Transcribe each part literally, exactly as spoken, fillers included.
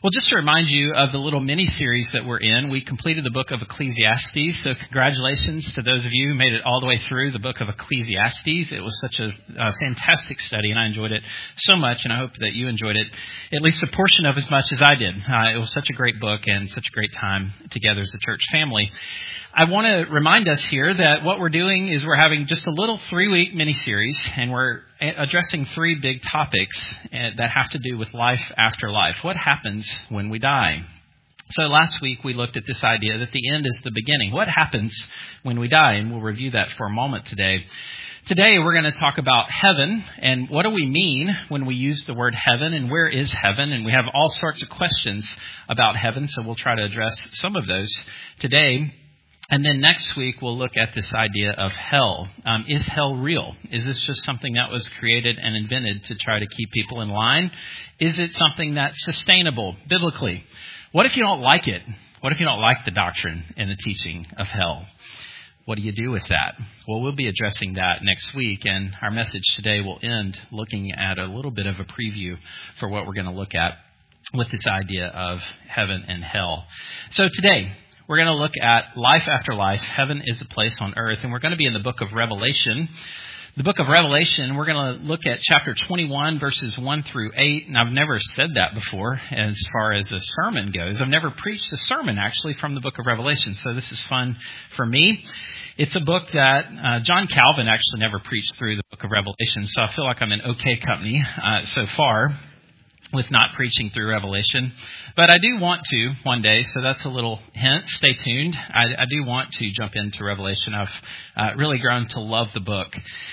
Well, just to remind you of the little mini-series that we're in, we completed the book of Ecclesiastes, so congratulations to those of you who made it all the way through the book of Ecclesiastes. It was such a, a fantastic study, and I enjoyed it so much, and I hope that you enjoyed it at least a portion of as much as I did. Uh, it was such a great book and such a great time together as a church family. I want to remind us here that what we're doing is we're having just a little three-week mini-series, and we're addressing three big topics that have to do with life after life. What happens when we die? So last week we looked at this idea that the end is the beginning. What happens when we die? And we'll review that for a moment today. Today we're going to talk about heaven and what do we mean when we use the word heaven and where is heaven? And we have all sorts of questions about heaven, so we'll try to address some of those today. And then next week, we'll look at this idea of hell. Um, is hell real? Is this just something that was created and invented to try to keep people in line? Is it something that's sustainable biblically? What if you don't like it? What if you don't like the doctrine and the teaching of hell? What do you do with that? Well, we'll be addressing that next week, and our message today will end looking at a little bit of a preview for what we're going to look at with this idea of heaven and hell. So today, we're going to look at life after life. Heaven is a place on earth. And we're going to be in the book of Revelation. The book of Revelation, we're going to look at chapter twenty-one, verses one through eight. And I've never said that before as far as a sermon goes. I've never preached a sermon, actually, from the book of Revelation. So this is fun for me. It's a book that uh, John Calvin actually never preached through the book of Revelation. So I feel like I'm in okay company uh, so far with not preaching through Revelation. But I do want to one day, so that's a little hint. Stay tuned. I, I do want to jump into Revelation. I've uh, really grown to love the book.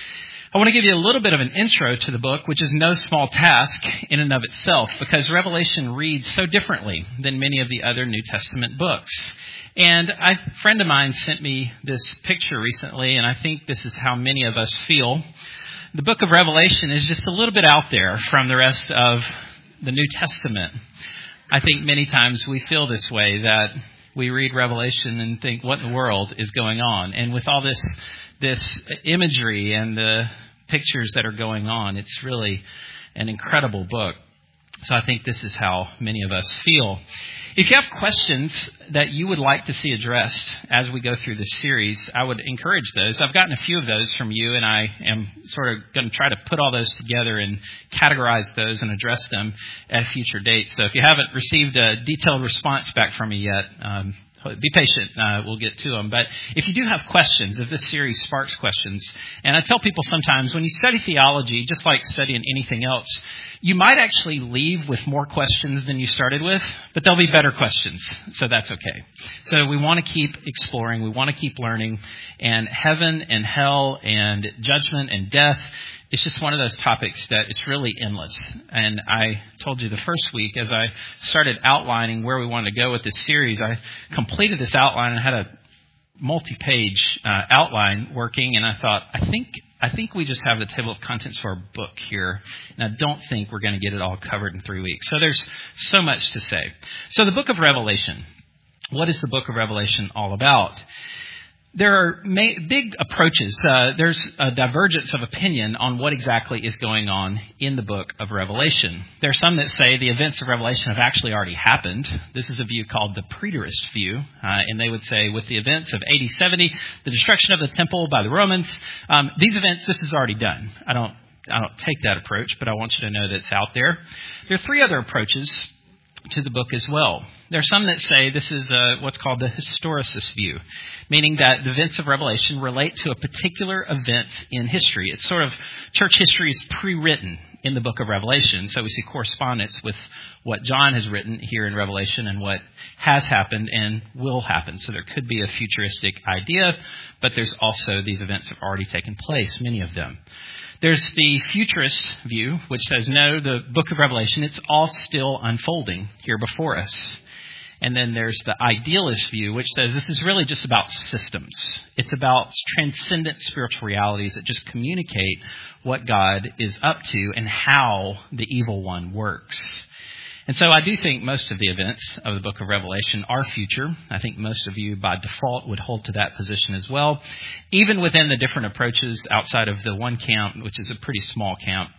I want to give you a little bit of an intro to the book, which is no small task in and of itself, because Revelation reads so differently than many of the other New Testament books. And a friend of mine sent me this picture recently, and I think this is how many of us feel. The book of Revelation is just a little bit out there from the rest of the New Testament. I think many times we feel this way, that we read Revelation and think, what in the world is going on? And with all this this imagery and the pictures that are going on, it's really an incredible book. So I think this is how many of us feel. If you have questions that you would like to see addressed as we go through this series, I would encourage those. I've gotten a few of those from you, and I am sort of going to try to put all those together and categorize those and address them at a future date. So if you haven't received a detailed response back from me yet, um, be patient. Uh, we'll get to them. But if you do have questions, if this series sparks questions, and I tell people sometimes when you study theology, just like studying anything else, you might actually leave with more questions than you started with, but they'll be better questions. So that's okay. So we want to keep exploring. We want to keep learning. And heaven and hell and judgment and death, it's just one of those topics that it's really endless. And I told you the first week as I started outlining where we wanted to go with this series, I completed this outline and had a multi-page uh, outline working. And I thought, I think I think we just have the table of contents for our book here. And I don't think we're going to get it all covered in three weeks. So there's so much to say. So the book of Revelation. What is the book of Revelation all about? There are ma- big approaches. Uh, there's a divergence of opinion on what exactly is going on in the book of Revelation. There are some that say the events of Revelation have actually already happened. This is a view called the preterist view. Uh, and they would say with the events of A D seventy, the destruction of the temple by the Romans, um, these events, this is already done. I don't, I don't take that approach, but I want you to know that it's out there. There are three other approaches to the book as well. There are some that say this is uh, what's called the historicist view, meaning that the events of Revelation relate to a particular event in history. It's sort of church history is pre-written in the book of Revelation, so we see correspondence with what John has written here in Revelation and what has happened and will happen. So there could be a futuristic idea, but there's also these events have already taken place, many of them. There's the futurist view, which says, no, the book of Revelation, it's all still unfolding here before us. And then there's the idealist view, which says this is really just about systems. It's about transcendent spiritual realities that just communicate what God is up to and how the evil one works. And so I do think most of the events of the book of Revelation are future. I think most of you by default would hold to that position as well. Even within the different approaches outside of the one camp, which is a pretty small camp,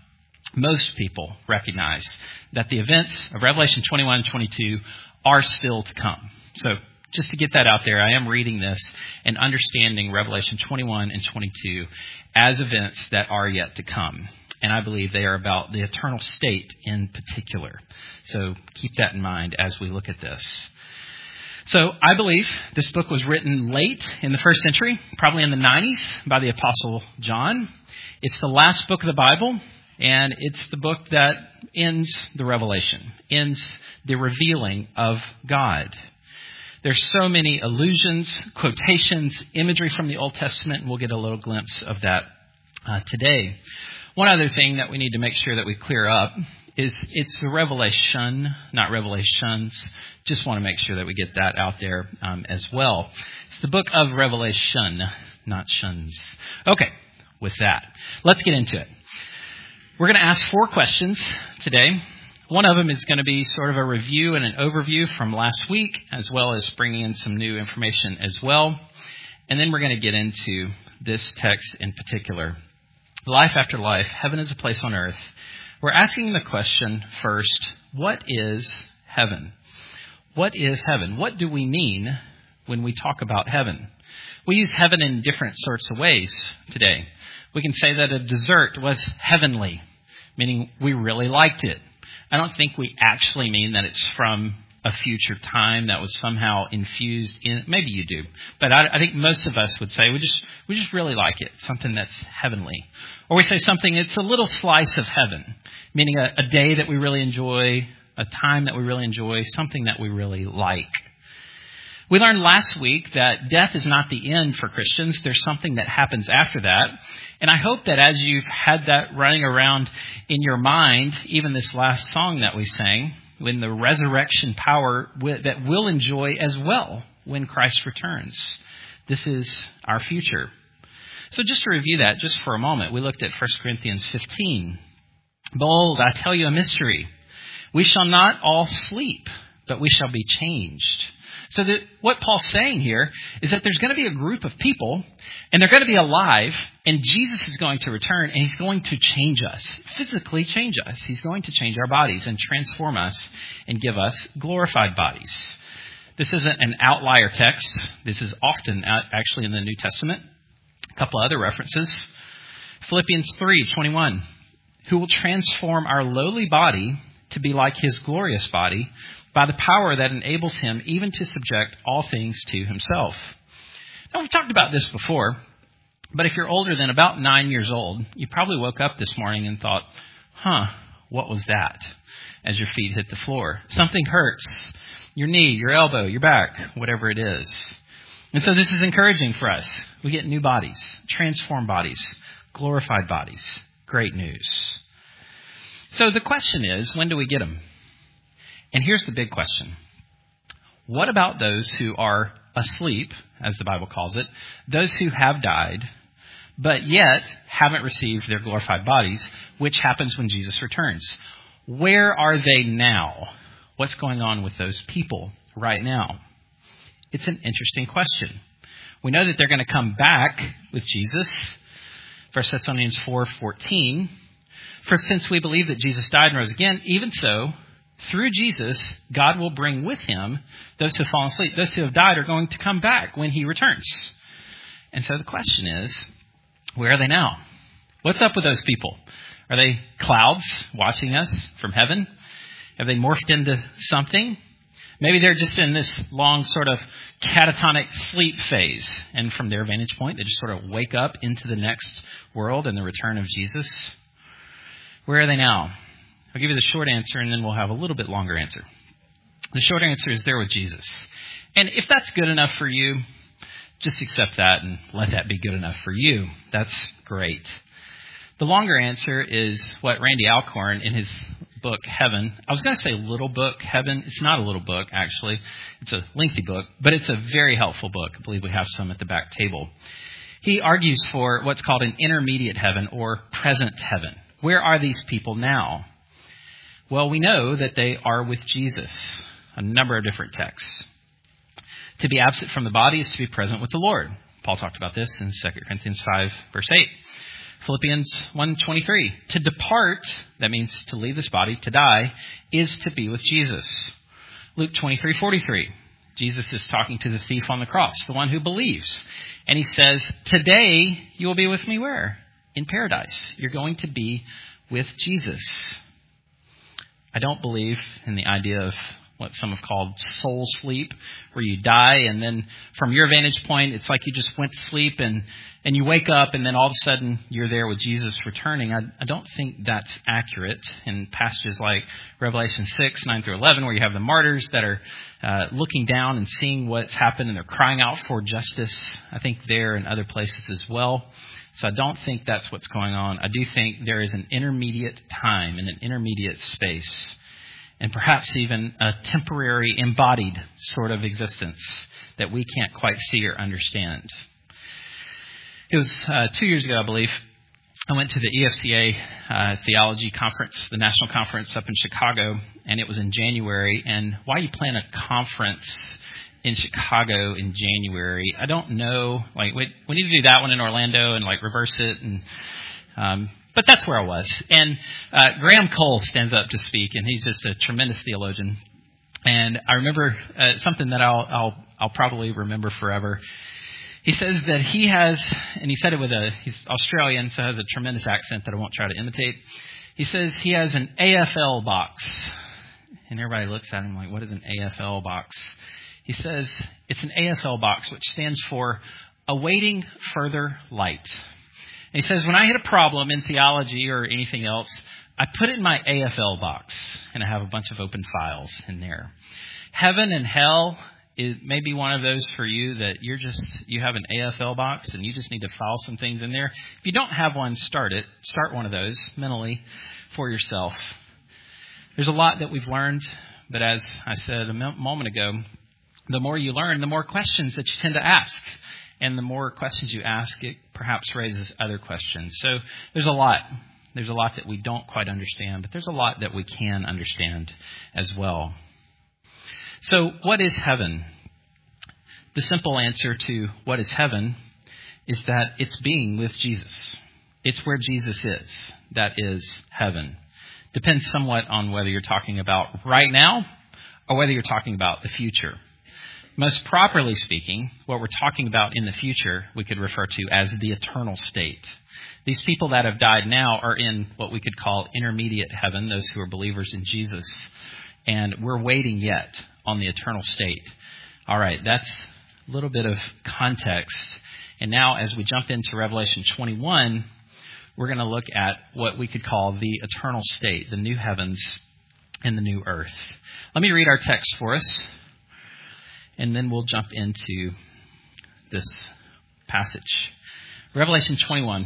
most people recognize that the events of Revelation twenty-one and twenty-two are still to come. So just to get that out there, I am reading this and understanding Revelation twenty-one and twenty-two as events that are yet to come. And I believe they are about the eternal state in particular. So keep that in mind as we look at this. So I believe this book was written late in the first century, probably in the nineties, by the Apostle John. It's the last book of the Bible, and it's the book that ends the revelation, ends the revealing of God. There's so many allusions, quotations, imagery from the Old Testament, and we'll get a little glimpse of that uh, today. One other thing that we need to make sure that we clear up is it's the revelation, not revelations. Just want to make sure that we get that out there um, as well. It's the book of Revelation, not shuns. Okay, with that, let's get into it. We're going to ask four questions today. One of them is going to be sort of a review and an overview from last week, as well as bringing in some new information as well. And then we're going to get into this text in particular. Life after life, heaven is a place on earth. We're asking the question first, what is heaven? What is heaven? What do we mean when we talk about heaven? We use heaven in different sorts of ways today. We can say that a dessert was heavenly, meaning we really liked it. I don't think we actually mean that it's from a future time that was somehow infused in. Maybe you do, but I, I think most of us would say we just we just really like it, something that's heavenly. Or we say something, it's a little slice of heaven, meaning a, a day that we really enjoy, a time that we really enjoy, something that we really like. We learned last week that death is not the end for Christians. There's something that happens after that. And I hope that as you've had that running around in your mind, even this last song that we sang, when the resurrection power that we'll enjoy as well when Christ returns. This is our future. So just to review that just for a moment, we looked at First Corinthians fifteen. Behold, I tell you a mystery. We shall not all sleep, but we shall be changed. So that what Paul's saying here is that there's going to be a group of people, and they're going to be alive, and Jesus is going to return, and he's going to change us, physically change us. He's going to change our bodies and transform us and give us glorified bodies. This isn't an outlier text. This is often actually in the New Testament. A couple other references. Philippians three twenty-one, who will transform our lowly body to be like his glorious body, by the power that enables him even to subject all things to himself. Now, we've talked about this before, but if you're older than about nine years old, you probably woke up this morning and thought, huh, what was that? As your feet hit the floor. Something hurts. Your knee, your elbow, your back, whatever it is. And so this is encouraging for us. We get new bodies, transformed bodies, glorified bodies. Great news. So the question is, when do we get them? And here's the big question. What about those who are asleep, as the Bible calls it, those who have died, but yet haven't received their glorified bodies, which happens when Jesus returns? Where are they now? What's going on with those people right now? It's an interesting question. We know that they're going to come back with Jesus. First Thessalonians four fourteen. For since we believe that Jesus died and rose again, even so, through Jesus, God will bring with him those who have fallen asleep. Those who have died are going to come back when he returns. And so the question is, where are they now? What's up with those people? Are they clouds watching us from heaven? Have they morphed into something? Maybe they're just in this long sort of catatonic sleep phase. And from their vantage point, they just sort of wake up into the next world and the return of Jesus. Where are they now? I'll give you the short answer, and then we'll have a little bit longer answer. The short answer is they're with Jesus. And if that's good enough for you, just accept that and let that be good enough for you. That's great. The longer answer is what Randy Alcorn in his book, Heaven. I was going to say little book, Heaven. It's not a little book, actually. It's a lengthy book, but it's a very helpful book. I believe we have some at the back table. He argues for what's called an intermediate heaven or present heaven. Where are these people now? Well, we know that they are with Jesus. A number of different texts. To be absent from the body is to be present with the Lord. Paul talked about this in Second Corinthians five, verse eight. Philippians one twenty-three, to depart, that means to leave this body, to die, is to be with Jesus. Luke twenty-three forty-three, Jesus is talking to the thief on the cross, the one who believes. And he says, today you will be with me where? In paradise. You're going to be with Jesus. I don't believe in the idea of what some have called soul sleep, where you die and then from your vantage point, it's like you just went to sleep and, and you wake up and then all of a sudden you're there with Jesus returning. I, I don't think that's accurate in passages like Revelation six, nine through eleven, where you have the martyrs that are uh, looking down and seeing what's happened and they're crying out for justice. I think there and other places as well. So I don't think that's what's going on. I do think there is an intermediate time and an intermediate space, and perhaps even a temporary embodied sort of existence that we can't quite see or understand. It was uh, two years ago, I believe, I went to the E F C A uh, Theology Conference, the national conference up in Chicago, and it was in January. And why you plan a conference in Chicago in January, I don't know. Like we, we need to do that one in Orlando and like reverse it. And um, but that's where I was. And uh, Graham Cole stands up to speak, and he's just a tremendous theologian. And I remember uh, something that I'll, I'll I'll probably remember forever. He says that he has, and he said it with a, he's Australian, so has a tremendous accent that I won't try to imitate. He says he has an A F L box. And everybody looks at him like, what is an A F L box? He says it's an A F L box, which stands for awaiting further light. And he says, when I hit a problem in theology or anything else, I put it in my A F L box, and I have a bunch of open files in there. Heaven and hell, it may be one of those for you that you're just, you have an A F L box and you just need to file some things in there. If you don't have one, start it. Start one of those mentally for yourself. There's a lot that we've learned, but as I said a moment ago, the more you learn, the more questions that you tend to ask. And the more questions you ask, it perhaps raises other questions. So there's a lot. There's a lot that we don't quite understand, but there's a lot that we can understand as well. So what is heaven? The simple answer to what is heaven is that it's being with Jesus. It's where Jesus is. That is heaven. Depends somewhat on whether you're talking about right now or whether you're talking about the future. Most properly speaking, what we're talking about in the future, we could refer to as the eternal state. These people that have died now are in what we could call intermediate heaven, those who are believers in Jesus. And we're waiting yet on the eternal state. All right, that's a little bit of context. And now as we jump into Revelation twenty-one, we're going to look at what we could call the eternal state, the new heavens and the new earth. Let me read our text for us, and then we'll jump into this passage. Revelation twenty-one.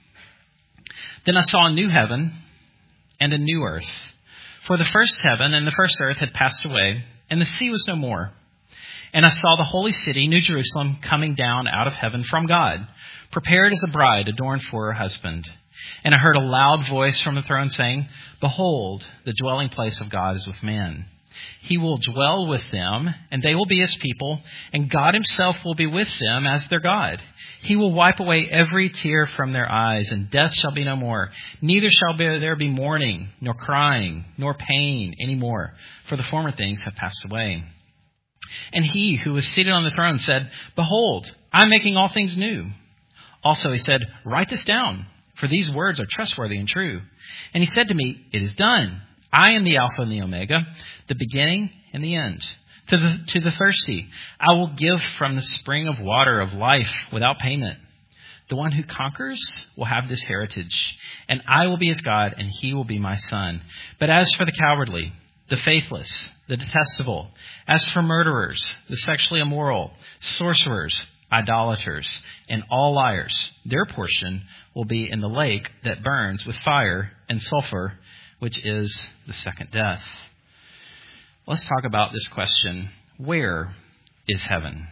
Then I saw a new heaven and a new earth. For the first heaven and the first earth had passed away, and the sea was no more. And I saw the holy city, New Jerusalem, coming down out of heaven from God, prepared as a bride adorned for her husband. And I heard a loud voice from the throne saying, Behold, the dwelling place of God is with man. He will dwell with them, and they will be his people, and God himself will be with them as their God. He will wipe away every tear from their eyes, and death shall be no more. Neither shall there be mourning, nor crying, nor pain any more, for the former things have passed away. And he who was seated on the throne said, Behold, I am making all things new. Also he said, Write this down, for these words are trustworthy and true. And he said to me, It is done. I am the Alpha and the Omega, the beginning and the end. To the, to the thirsty, I will give from the spring of water of life without payment. The one who conquers will have this heritage, and I will be his God, and he will be my son. But as for the cowardly, the faithless, the detestable, as for murderers, the sexually immoral, sorcerers, idolaters, and all liars, their portion will be in the lake that burns with fire and sulfur, which is the second death. Let's talk about this question. Where is heaven?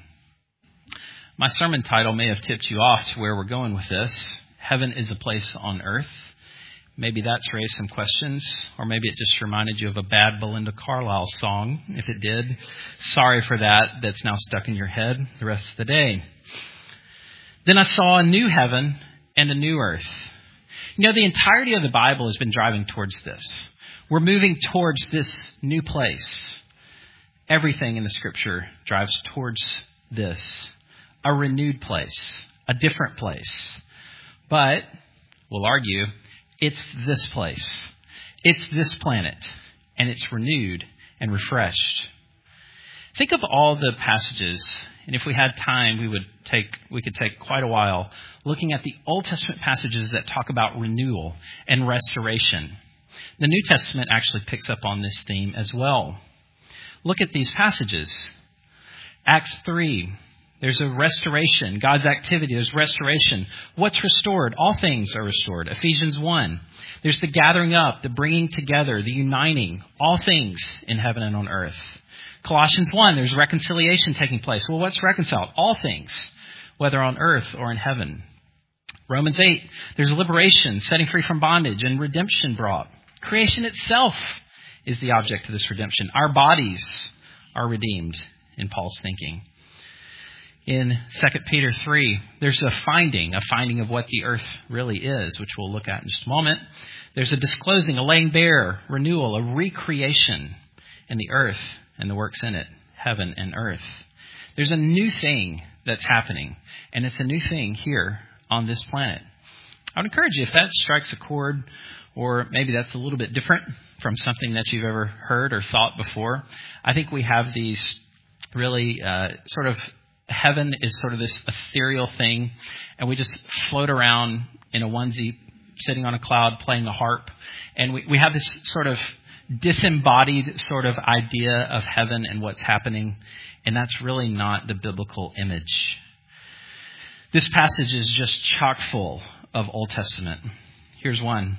My sermon title may have tipped you off to where we're going with this. Heaven is a place on earth. Maybe that's raised some questions, or maybe it just reminded you of a bad Belinda Carlisle song. If it did, sorry for that. That's now stuck in your head the rest of the day. Then I saw a new heaven and a new earth. You know, the entirety of the Bible has been driving towards this. We're moving towards this new place. Everything in the Scripture drives towards this. A renewed place. A different place. But, we'll argue, it's this place. It's this planet. And it's renewed and refreshed. Think of all the passages, and if we had time, we would take we could take quite a while looking at the Old Testament passages that talk about renewal and restoration. The New Testament actually picks up on this theme as well. Look at these passages. Acts three, there's a restoration. God's activity, there's restoration. What's restored? All things are restored. Ephesians one, there's the gathering up, the bringing together, the uniting. All things in heaven and on earth. Colossians one, there's reconciliation taking place. Well, what's reconciled? All things, whether on earth or in heaven. Romans eight, there's liberation, setting free from bondage, and redemption brought. Creation itself is the object of this redemption. Our bodies are redeemed in Paul's thinking. In Second Peter three, there's a finding, a finding of what the earth really is, which we'll look at in just a moment. There's a disclosing, a laying bare, renewal, a recreation in the earth and the works in it, heaven and earth. There's a new thing that's happening, and it's a new thing here on this planet. I would encourage you, if that strikes a chord, or maybe that's a little bit different from something that you've ever heard or thought before, I think we have these really uh, sort of, heaven is sort of this ethereal thing, and we just float around in a onesie, sitting on a cloud, playing the harp, and we, we have this sort of disembodied sort of idea of heaven and what's happening, and that's really not the biblical image. This passage is just chock full of Old Testament. Here's one.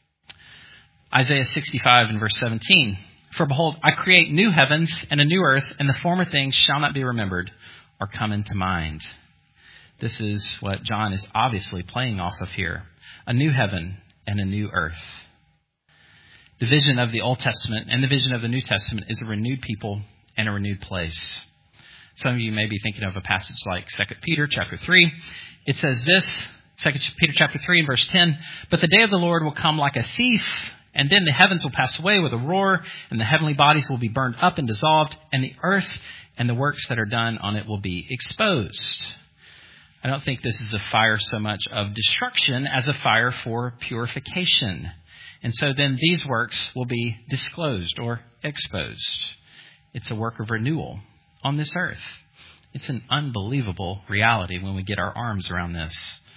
Isaiah sixty-five and verse seventeen. For behold, I create new heavens and a new earth, and the former things shall not be remembered or come into mind. This is what John is obviously playing off of here. A new heaven and a new earth. The vision of the Old Testament and the vision of the New Testament is a renewed people and a renewed place. Some of you may be thinking of a passage like Second Peter chapter three. It says this, Second Peter chapter three and verse ten, but the day of the Lord will come like a thief, and then the heavens will pass away with a roar, and the heavenly bodies will be burned up and dissolved, and the earth and the works that are done on it will be exposed. I don't think this is a fire so much of destruction as a fire for purification. And so then these works will be disclosed or exposed. It's a work of renewal on this earth. It's an unbelievable reality when we get our arms around this.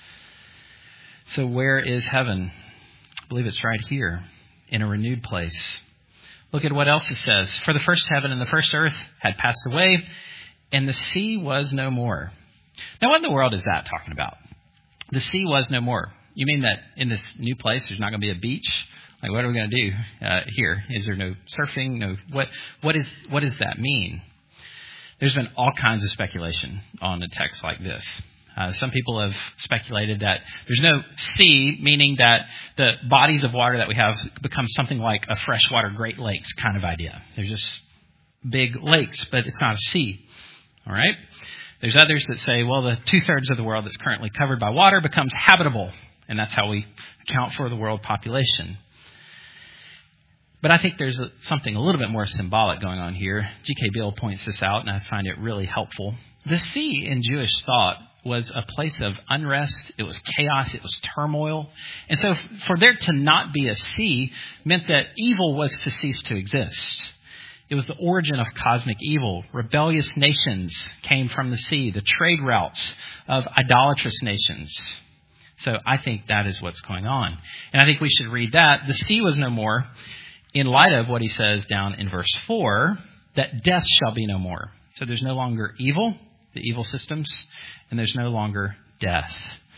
So where is heaven? I believe it's right here in a renewed place. Look at what else it says. For the first heaven and the first earth had passed away, and the sea was no more. Now, what in the world is that talking about? The sea was no more. You mean that in this new place there's not going to be a beach? Like, what are we going to do uh, here? Is there no surfing? No. What? What is? What does that mean? There's been all kinds of speculation on a text like this. Uh, some people have speculated that there's no sea, meaning that the bodies of water that we have become something like a freshwater Great Lakes kind of idea. They're just big lakes, but it's not a sea. All right? There's others that say, well, the two-thirds of the world that's currently covered by water becomes habitable, and that's how we account for the world population. But I think there's a, something a little bit more symbolic going on here. G K Bill points this out, and I find it really helpful. The sea in Jewish thought was a place of unrest. It was chaos. It was turmoil. And so for there to not be a sea meant that evil was to cease to exist. It was the origin of cosmic evil. Rebellious nations came from the sea, the trade routes of idolatrous nations. So I think that is what's going on. And I think we should read that. The sea was no more in light of what he says down in verse four, that death shall be no more. So there's no longer evil, the evil systems, and there's no longer death.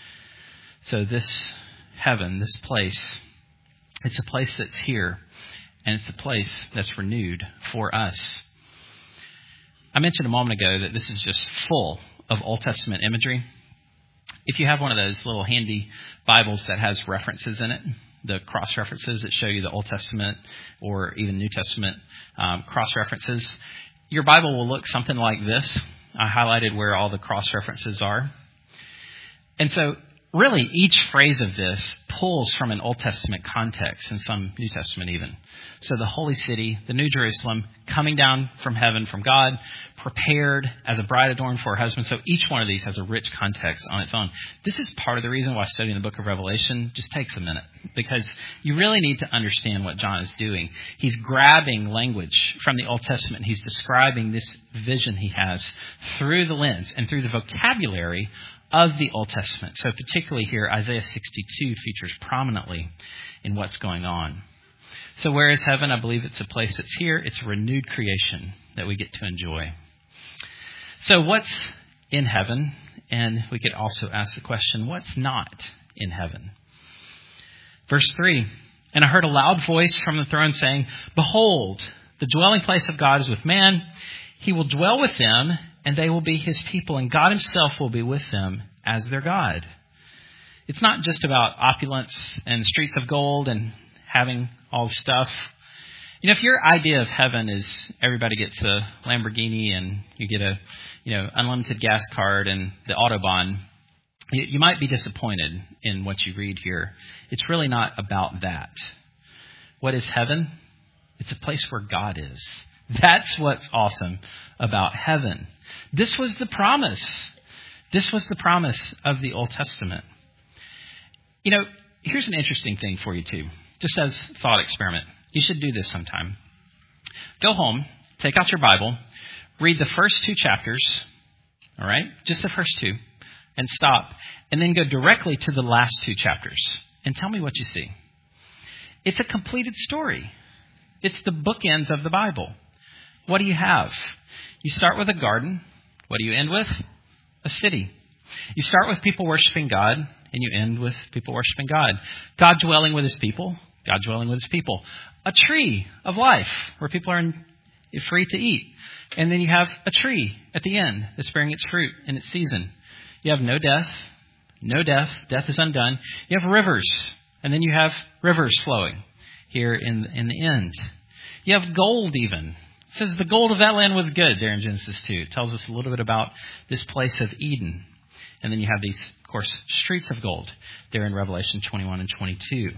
So this heaven, this place, it's a place that's here, and it's a place that's renewed for us. I mentioned a moment ago that this is just full of Old Testament imagery. If you have one of those little handy Bibles that has references in it, the cross-references that show you the Old Testament or even New Testament um, cross-references, your Bible will look something like this. I highlighted where all the cross-references are. And so really, each phrase of this pulls from an Old Testament context and some New Testament even. So the holy city, the New Jerusalem, coming down from heaven from God, prepared as a bride adorned for her husband. So each one of these has a rich context on its own. This is part of the reason why studying the book of Revelation just takes a minute, because you really need to understand what John is doing. He's grabbing language from the Old Testament. He's describing this vision he has through the lens and through the vocabulary of the Old Testament. So particularly here, Isaiah sixty-two features prominently in what's going on. So where is heaven? I believe it's a place that's here. It's a renewed creation that we get to enjoy. So what's in heaven? And we could also ask the question, what's not in heaven? Verse three, and I heard a loud voice from the throne saying, behold, the dwelling place of God is with man. He will dwell with them, and they will be his people, and God himself will be with them as their God. It's not just about opulence and streets of gold and having all the stuff. You know, if your idea of heaven is everybody gets a Lamborghini and you get a, you know, unlimited gas card and the Autobahn, you, you might be disappointed in what you read here. It's really not about that. What is heaven? It's a place where God is. That's what's awesome about heaven. This was the promise. This was the promise of the Old Testament. You know, here's an interesting thing for you too, just as a thought experiment. You should do this sometime. Go home, take out your Bible, read the first two chapters, all right, just the first two, and stop, and then go directly to the last two chapters and tell me what you see. It's a completed story. It's the bookends of the Bible. What do you have? You start with a garden. What do you end with? A city. You start with people worshiping God, and you end with people worshiping God. God dwelling with his people. God dwelling with his people. A tree of life where people are in, free to eat. And then you have a tree at the end that's bearing its fruit in its season. You have no death. No death. Death is undone. You have rivers. And then you have rivers flowing here in, in the end. You have gold even. It says the gold of that land was good there in Genesis two. It tells us a little bit about this place of Eden. And then you have these, of course, streets of gold there in Revelation twenty-one and twenty-two.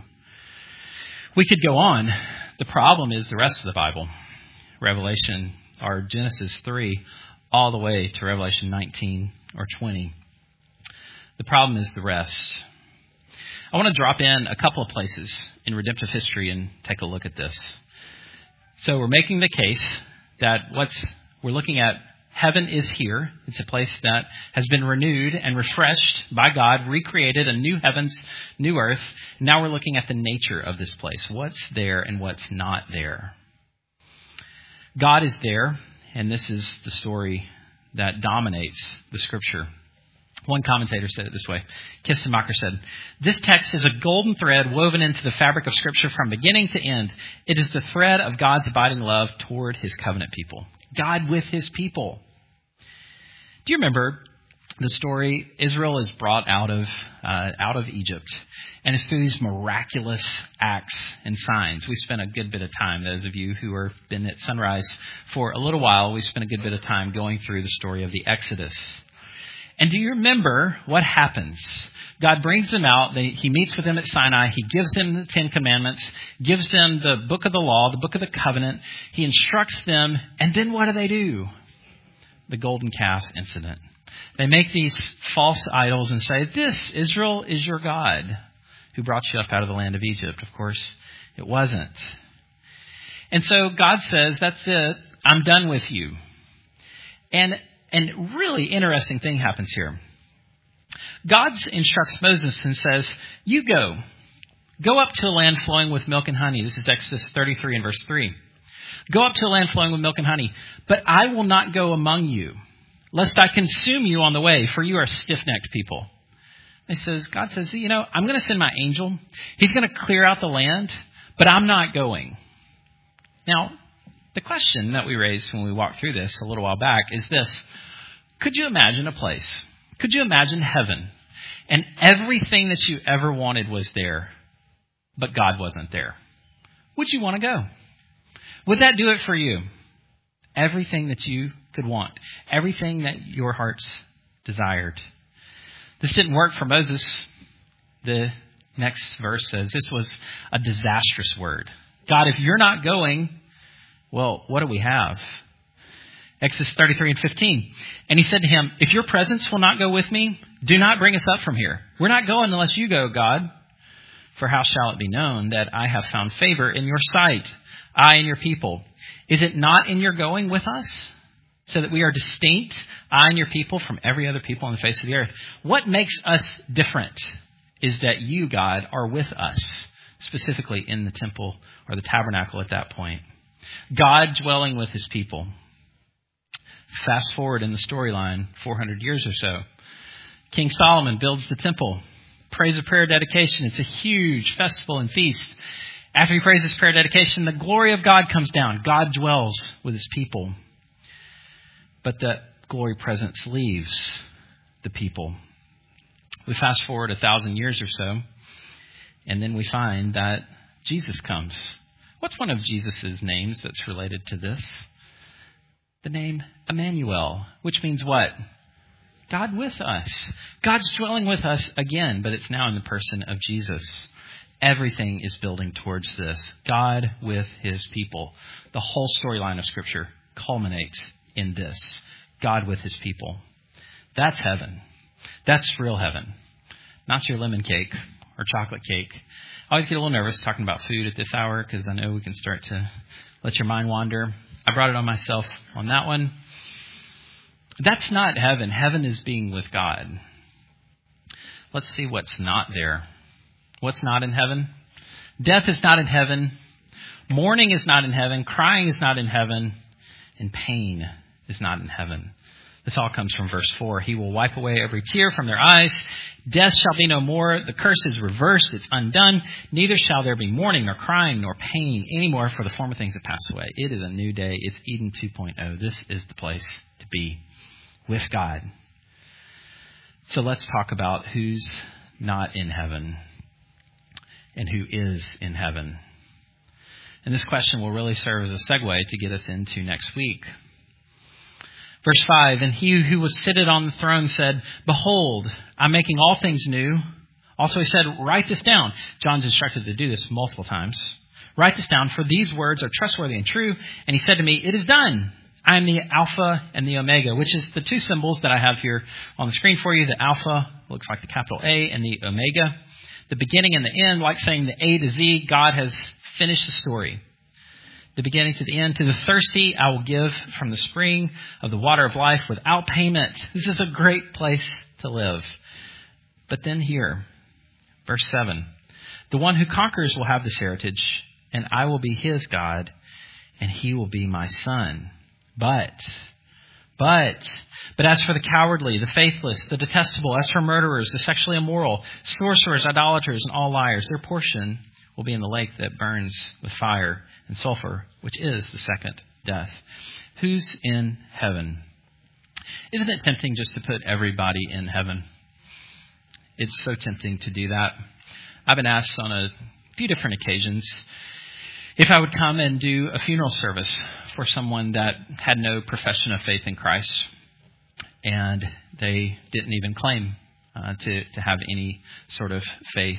We could go on. The problem is the rest of the Bible. Revelation, or Genesis three, all the way to Revelation nineteen or twenty. The problem is the rest. I want to drop in a couple of places in redemptive history and take a look at this. So we're making the case that what's we're looking at, heaven is here. It's a place that has been renewed and refreshed by God, recreated, a new heavens, new earth. Now we're looking at the nature of this place. What's there and what's not there? God is there, and this is the story that dominates the Scripture. One commentator said it this way. Kistenmacher said, this text is a golden thread woven into the fabric of Scripture from beginning to end. It is the thread of God's abiding love toward his covenant people. God with his people. Do you remember the story? Israel is brought out of uh, out of Egypt, and it's through these miraculous acts and signs. We spent a good bit of time, those of you who have been at Sunrise for a little while, we spent a good bit of time going through the story of the Exodus. And do you remember what happens? God brings them out. They, he meets with them at Sinai. He gives them the Ten Commandments, gives them the book of the law, the book of the covenant. He instructs them. And then what do they do? The golden calf incident. They make these false idols and say, this, Israel, is your God who brought you up out of the land of Egypt. Of course, it wasn't. And so God says, that's it. I'm done with you. And And really interesting thing happens here. God instructs Moses and says, you go. Go up to a land flowing with milk and honey. This is Exodus thirty-three and verse three. Go up to a land flowing with milk and honey. But I will not go among you, lest I consume you on the way, for you are stiff-necked people. He says, God says, you know, I'm going to send my angel. He's going to clear out the land, but I'm not going. Now, the question that we raised when we walked through this a little while back is this. Could you imagine a place? Could you imagine heaven? And everything that you ever wanted was there, but God wasn't there. Would you want to go? Would that do it for you? Everything that you could want. Everything that your hearts desired. This didn't work for Moses. the next verse says, this was a disastrous word. God, if you're not going, well, what do we have? Exodus thirty-three and fifteen. And he said to him, if your presence will not go with me, do not bring us up from here. We're not going unless you go, God. For how shall it be known that I have found favor in your sight, I and your people? Is it not in your going with us, so that we are distinct, I and your people, from every other people on the face of the earth? What makes us different is that you, God, are with us, specifically in the temple or the tabernacle at that point. God dwelling with his people. Fast forward in the storyline, four hundred years or so. King Solomon builds the temple, prays a prayer dedication. It's a huge festival and feast. After he prays his prayer dedication, the glory of God comes down. God dwells with his people. But that glory presence leaves the people. We fast forward a thousand years or so, and then we find that Jesus comes. What's one of Jesus' names that's related to this? The name Emmanuel, which means what? God with us. God's dwelling with us again, but it's now in the person of Jesus. Everything is building towards this. God with his people. The whole storyline of Scripture culminates in this. God with his people. That's heaven. That's real heaven. Not your lemon cake or chocolate cake. I always get a little nervous talking about food at this hour because I know we can start to let your mind wander. I brought it on myself on that one. That's not heaven. Heaven is being with God. Let's see what's not there. What's not in heaven? Death is not in heaven. Mourning is not in heaven. Crying is not in heaven. And pain is not in heaven. This all comes from verse four. He will wipe away every tear from their eyes. Death shall be no more. The curse is reversed. It's undone. Neither shall there be mourning, nor crying, nor pain anymore, for the former things have passed away. It is a new day. It's Eden two point oh. This is the place to be with God. So let's talk about who's not in heaven and who is in heaven. And this question will really serve as a segue to get us into next week. Verse five, and he who was seated on the throne said, behold, I'm making all things new. Also he said, write this down. John's instructed to do this multiple times. Write this down, for these words are trustworthy and true. And he said to me, it is done. I am the Alpha and the Omega, which is the two symbols that I have here on the screen for you. The Alpha looks like the capital A, and the Omega, the beginning and the end, like saying the A to Z. God has finished the story. The beginning to the end. To the thirsty, I will give from the spring of the water of life without payment. This is a great place to live. But then here, verse seven, the one who conquers will have this heritage, and I will be his God, and he will be my son. But, but, but as for the cowardly, the faithless, the detestable, as for murderers, the sexually immoral, sorcerers, idolaters, and all liars, their portion will be in the lake that burns with fire and sulfur, which is the second death. Who's in heaven? Isn't it tempting just to put everybody in heaven? It's so tempting to do that. I've been asked on a few different occasions if I would come and do a funeral service for someone that had no profession of faith in Christ, and they didn't even claim uh, to, to have any sort of faith.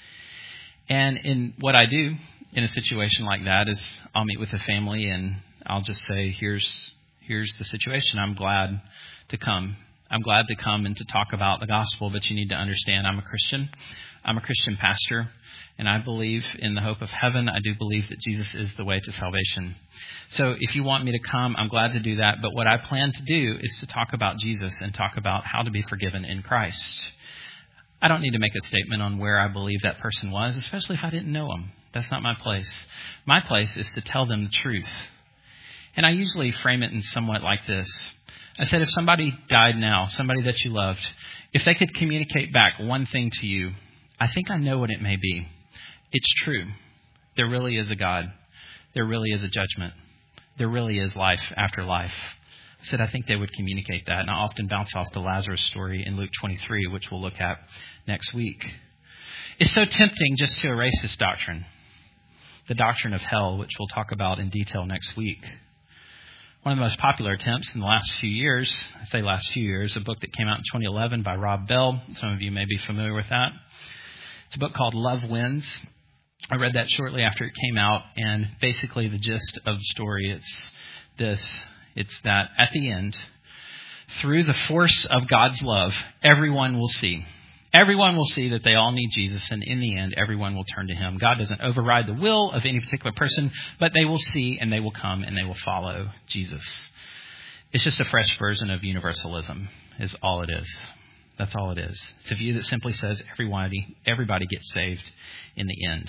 And in what I do in a situation like that is I'll meet with the family and I'll just say, here's here's the situation. I'm glad to come. I'm glad to come and to talk about the gospel, but you need to understand I'm a Christian. I'm a Christian pastor, and I believe in the hope of heaven. I do believe that Jesus is the way to salvation. So if you want me to come, I'm glad to do that. But what I plan to do is to talk about Jesus and talk about how to be forgiven in Christ. I don't need to make a statement on where I believe that person was, especially if I didn't know him. That's not my place. My place is to tell them the truth. And I usually frame it in somewhat like this. I said, if somebody died now, somebody that you loved, if they could communicate back one thing to you, I think I know what it may be. It's true. There really is a God. There really is a judgment. There really is life after life. I said, I think they would communicate that. And I often bounce off the Lazarus story in Luke twenty-three, which we'll look at next week. It's so tempting just to erase this doctrine, the doctrine of hell, which we'll talk about in detail next week. One of the most popular attempts in the last few years, I say last few years, a book that came out in twenty eleven by Rob Bell. Some of you may be familiar with that. It's a book called Love Wins. I read that shortly after it came out, and basically the gist of the story, it's this. It's that at the end, through the force of God's love, everyone will see. Everyone will see that they all need Jesus, and in the end, everyone will turn to him. God doesn't override the will of any particular person, but they will see, and they will come, and they will follow Jesus. It's just a fresh version of universalism, is all it is. That's all it is. It's a view that simply says everybody, everybody gets saved in the end.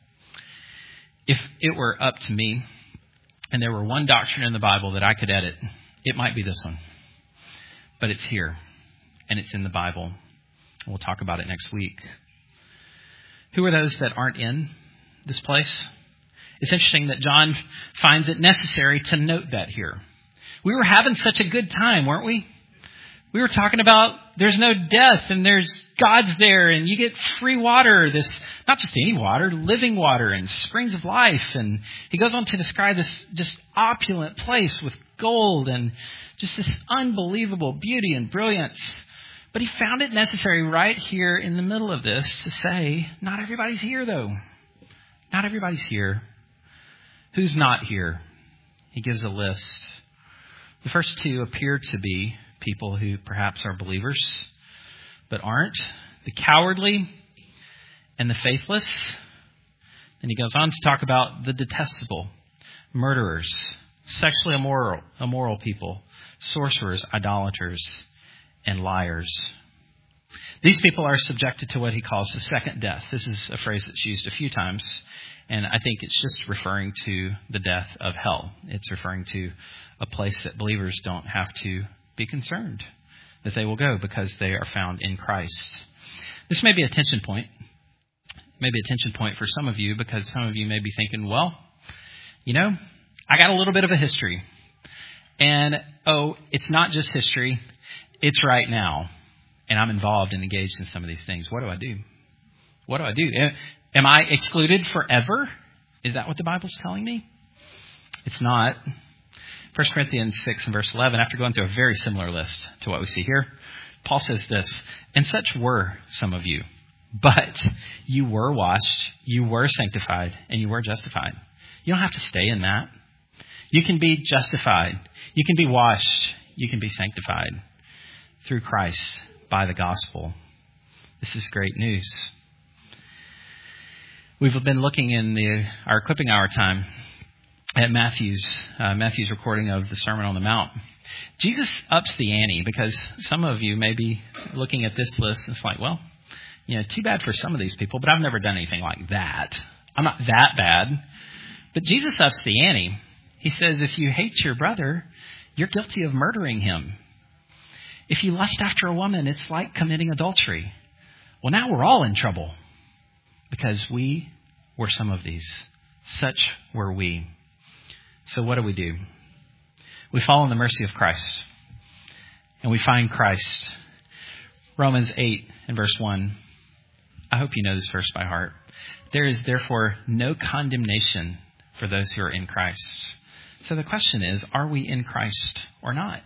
If it were up to me, and there were one doctrine in the Bible that I could edit, it might be this one. But it's here, and it's in the Bible. We'll talk about it next week. Who are those that aren't in this place? It's interesting that John finds it necessary to note that here. We were having such a good time, weren't we? We were talking about there's no death and there's God's there and you get free water, this not just any water, living water and springs of life. And he goes on to describe this just opulent place with gold and just this unbelievable beauty and brilliance. But he found it necessary right here in the middle of this to say, not everybody's here, though. Not everybody's here. Who's not here? He gives a list. The first two appear to be people who perhaps are believers, but aren't. The cowardly and the faithless. Then he goes on to talk about the detestable, murderers, sexually immoral, immoral people, sorcerers, idolaters, and liars. These people are subjected to what he calls the second death. This is a phrase that's used a few times, and I think it's just referring to the death of hell. It's referring to a place that believers don't have to be concerned that they will go because they are found in Christ. This may be a tension point. Maybe a tension point for some of you because some of you may be thinking, well, you know, I got a little bit of a history. And, oh, it's not just history. It's right now, and I'm involved and engaged in some of these things. What do I do? What do I do? Am I excluded forever? Is that what the Bible's telling me? It's not. First Corinthians six and verse eleven, after going through a very similar list to what we see here, Paul says this, and such were some of you, but you were washed, you were sanctified, and you were justified. You don't have to stay in that. You can be justified. You can be washed. You can be sanctified through Christ by the gospel. This is great news. We've been looking in the our equipping hour time at Matthew's uh, Matthew's recording of the Sermon on the Mount. Jesus ups the ante because some of you may be looking at this list and it's like, well, you know, too bad for some of these people, but I've never done anything like that. I'm not that bad. But Jesus ups the ante. He says, if you hate your brother, you're guilty of murdering him. If you lust after a woman, it's like committing adultery. Well, now we're all in trouble because we were some of these. Such were we. So what do we do? We fall in the mercy of Christ and we find Christ. Romans eight and verse one. I hope you know this verse by heart. There is therefore no condemnation for those who are in Christ. So the question is, are we in Christ or not?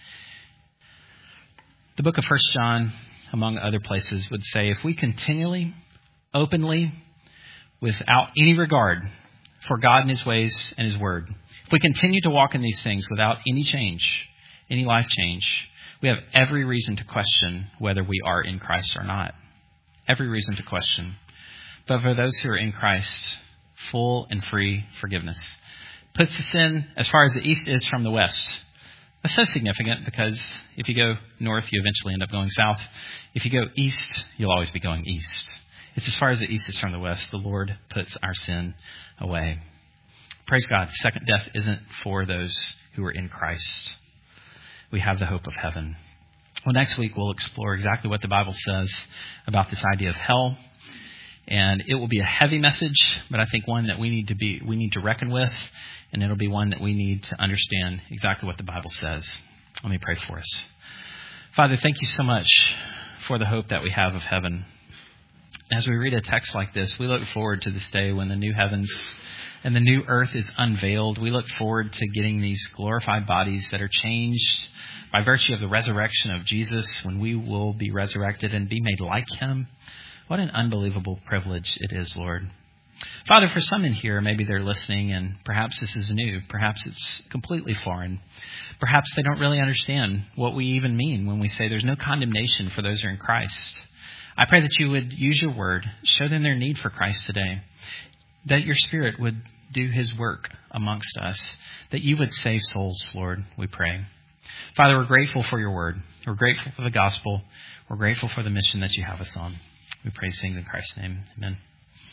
The book of First John, among other places, would say if we continually, openly, without any regard for God and his ways and his word, if we continue to walk in these things without any change, any life change, we have every reason to question whether we are in Christ or not. Every reason to question. But for those who are in Christ, full and free forgiveness. Puts us in as far as the east is from the west. That's so significant because if you go north, you eventually end up going south. If you go east, you'll always be going east. It's as far as the east is from the west. The Lord puts our sin away. Praise God. Second death isn't for those who are in Christ. We have the hope of heaven. Well, next week we'll explore exactly what the Bible says about this idea of hell. And it will be a heavy message, but I think one that we need to be, we need to reckon with. And it'll be one that we need to understand exactly what the Bible says. Let me pray for us. Father, thank you so much for the hope that we have of heaven. As we read a text like this, we look forward to this day when the new heavens and the new earth is unveiled. We look forward to getting these glorified bodies that are changed by virtue of the resurrection of Jesus, when we will be resurrected and be made like him. What an unbelievable privilege it is, Lord. Father, for some in here, maybe they're listening and perhaps this is new. Perhaps it's completely foreign. Perhaps they don't really understand what we even mean when we say there's no condemnation for those who are in Christ. I pray that you would use your word, show them their need for Christ today, that your Spirit would do his work amongst us, that you would save souls, Lord, we pray. Father, we're grateful for your word. We're grateful for the gospel. We're grateful for the mission that you have us on. We pray these things in Christ's name. Amen.